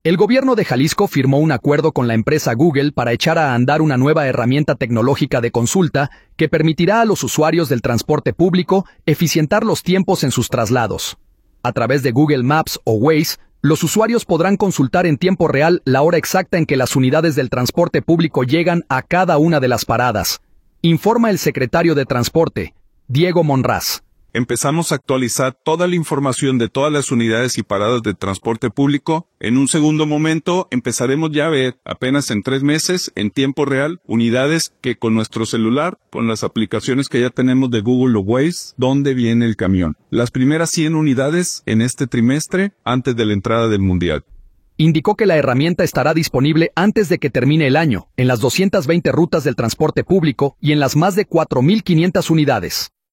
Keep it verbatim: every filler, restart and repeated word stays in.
El gobierno de Jalisco firmó un acuerdo con la empresa Google para echar a andar una nueva herramienta tecnológica de consulta que permitirá a los usuarios del transporte público eficientar los tiempos en sus traslados. A través de Google Maps o Waze, los usuarios podrán consultar en tiempo real la hora exacta en que las unidades del transporte público llegan a cada una de las paradas, informa el secretario de Transporte, Diego Monraz. Empezamos a actualizar toda la información de todas las unidades y paradas de transporte público. En un segundo momento empezaremos ya a ver, apenas en tres meses, en tiempo real, unidades que con nuestro celular, con las aplicaciones que ya tenemos de Google o Waze, dónde viene el camión. Las primeras cien unidades en este trimestre, antes de la entrada del Mundial. Indicó que la herramienta estará disponible antes de que termine el año, en las doscientas veinte rutas del transporte público y en las más de cuatro mil quinientas unidades.